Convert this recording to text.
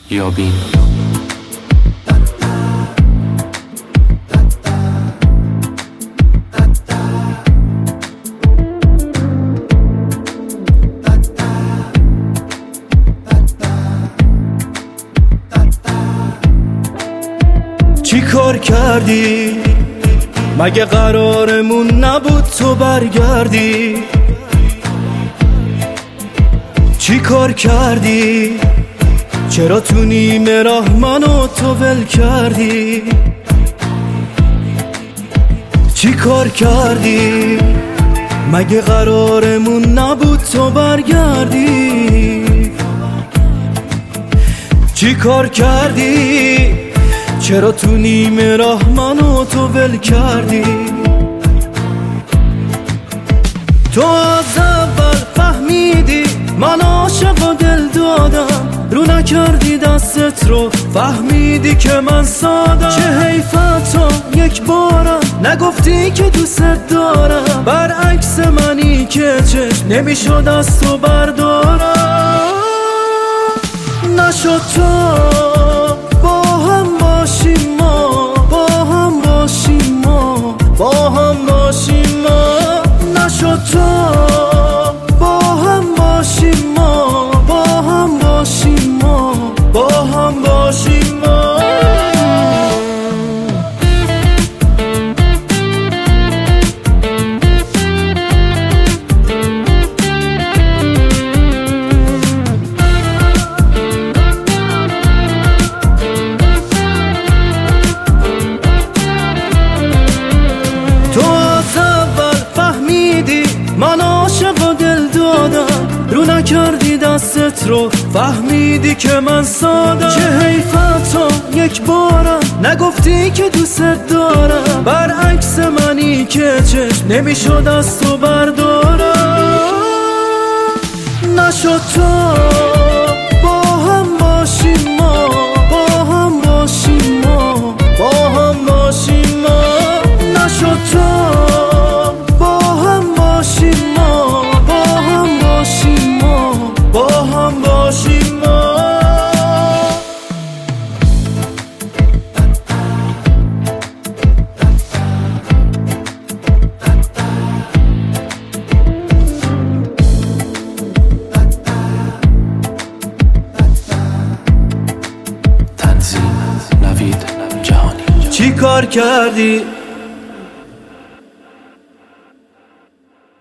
یابین. چی کار کردی؟ مگه قرارمون نبود تو برگردی؟ چی کار کردی؟ چرا تو نیمه راه منو تو ول کردی؟ چی کار کردی؟ مگه قرارمون نبود تو برگردی؟ چی کار کردی؟ چرا تو نیمه راه منو تو ول کردی؟ تو از اول فهمیدی من عاشق و دل دادم، رو نکردی دستت رو، فهمیدی که من سادم. چه حیفت تو یک بارم نگفتی که دوست دارم، برعکس منی که چشم نمیشد از تو بردارم. نشد تو با هم باشیم، ما با هم باشیم، ما با هم باشیم، ما نشد تو با هم باشیم، ما با هم باشیم، ما با هم باشیم، ما من عاشق و دل دادم، رو نکردی دستت رو، فهمیدی که من سادم. چه حیفت تو یک بارم نگفتی که دوست دارم، برعکس منی که چشم نمیشد از تو بردارم. نشد تو با هم باشیم، ما با هم باشیم، ما با هم باشیم، ما نشد تو با هم باشیم، ما با هم باشیم، ما با هم باشیم، ما تنظیم نوید جهانی. چی کار کردی؟